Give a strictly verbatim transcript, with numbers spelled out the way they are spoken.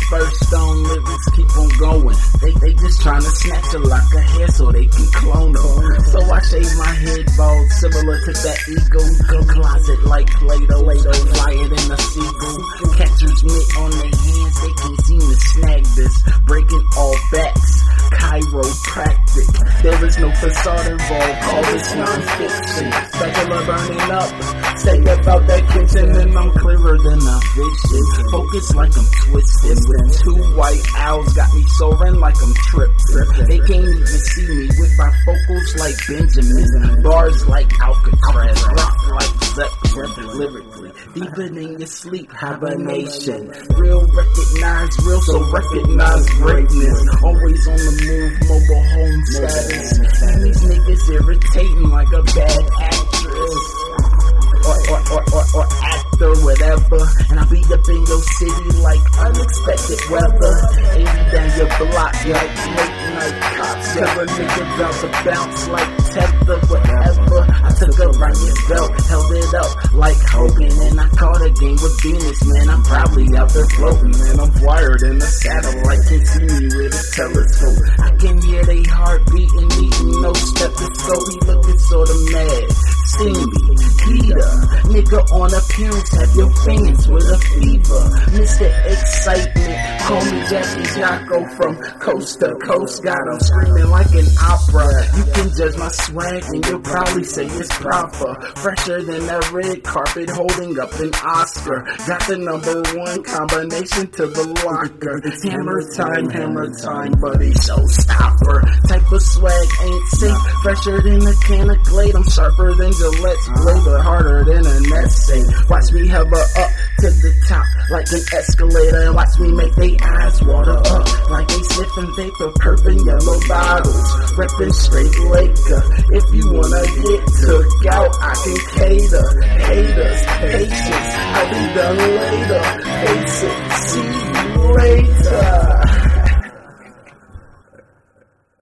first on lyrics, keep on going. They they just trying to snatch a lock of hair so they can clone them. So I shave my head bald, similar to that eagle. Go closet like Play-Doh, fly it in a seagull. Catchers mitt on their hands, they can't seem to snag this. Breaking all backs, chiropractic. There is no facade involved, all this non-fiction. Specula burning up, say about that kitchen, and I'm clearer than a vision. Focus like I'm twisted, with two white owls got me soaring like I'm tripping. They can't even see me with bifocals like Benjamin. Bars like Alcatraz, rock like Zeppelin. Lyrically, deeper than your sleep, hibernation. Real recognize real, so recognize greatness. Always on the move, mobile home status. And these niggas irritating like a bad actress. Or, or, or, or, or actor, whatever. And I'll be up in your city like unexpected weather. eighty down your block like late night cops. Tell a nigga bounce a bounce like tether, whatever. I took a Ryan's belt, held it up like Hogan, and I caught a game with Venus, man. I'm probably out there floating, man. I'm wired in a satellite, can see me with a telescope. I can hear they heart beating, eating no stethoscope. He looking sorta mad, steamy, heater. Nigga on appearance, have your fans with a fever. Mister Excitement, call me Jackie Jocko from coast to coast. Got him screaming like an opera. You can judge my swag and you'll probably say it's proper. Fresher than that red carpet holding up an Oscar. Got the number one combination to the locker. Hammer time, hammer time, buddy, showstopper. Type of swag ain't safe. Fresher than a can of Glade. I'm sharper than Gillette's blade, but harder than an essay. Watch me hover up to the top like an escalator, and watch me make they eyes water up like they sniffing vapor, purple yellow bottles, reppin' straight Laker. If you wanna get took out, I can cater. Haters, patience, I'll be done later. Face it, see you later.